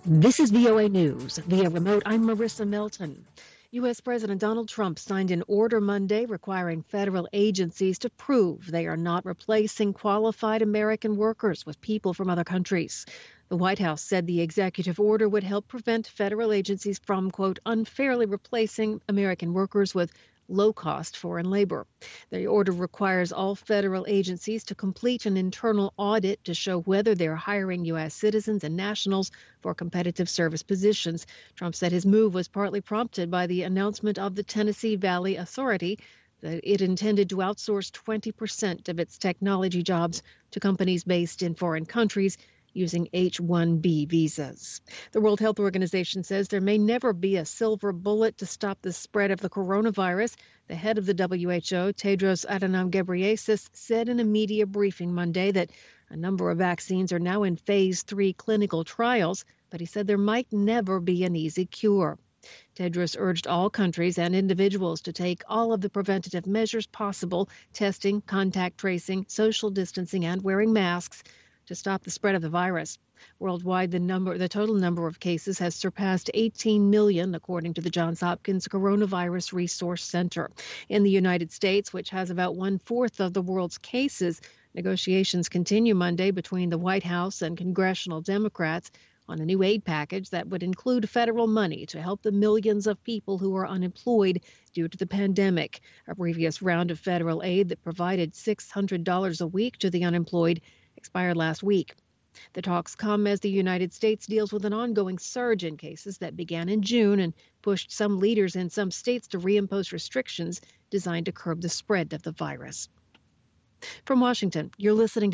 This is VOA News. Via remote, I'm Marissa Melton. U.S. President Donald Trump signed an order Monday requiring federal agencies to prove they are not replacing qualified American workers with people from other countries. The White House said the executive order would help prevent federal agencies from, quote, unfairly replacing American workers with low-cost foreign labor. The order requires all federal agencies to complete an internal audit to show whether they're hiring U.S. citizens and nationals for competitive service positions. Trump said his move was partly prompted by the announcement of the Tennessee Valley Authority that it intended to outsource 20% of its technology jobs to companies based in foreign countries using H-1B visas. The World Health Organization says there may never be a silver bullet to stop the spread of the coronavirus. The head of the WHO, Tedros Adhanom Ghebreyesus, said in a media briefing Monday that a number of vaccines are now in phase 3 clinical trials, but he said there might never be an easy cure. Tedros urged all countries and individuals to take all of the preventative measures possible, testing, contact tracing, social distancing, and wearing masks, to stop the spread of the virus. Worldwide, the total number of cases has surpassed 18 million, according to the Johns Hopkins Coronavirus Resource Center. In the United States, which has about 1/4 of the world's cases, negotiations continue Monday between the White House and congressional Democrats on a new aid package that would include federal money to help the millions of people who are unemployed due to the pandemic. A previous round of federal aid that provided $600 a week to the unemployed expired last week. The talks come as the United States deals with an ongoing surge in cases that began in June and pushed some leaders in some states to reimpose restrictions designed to curb the spread of the virus. From Washington, you're listening to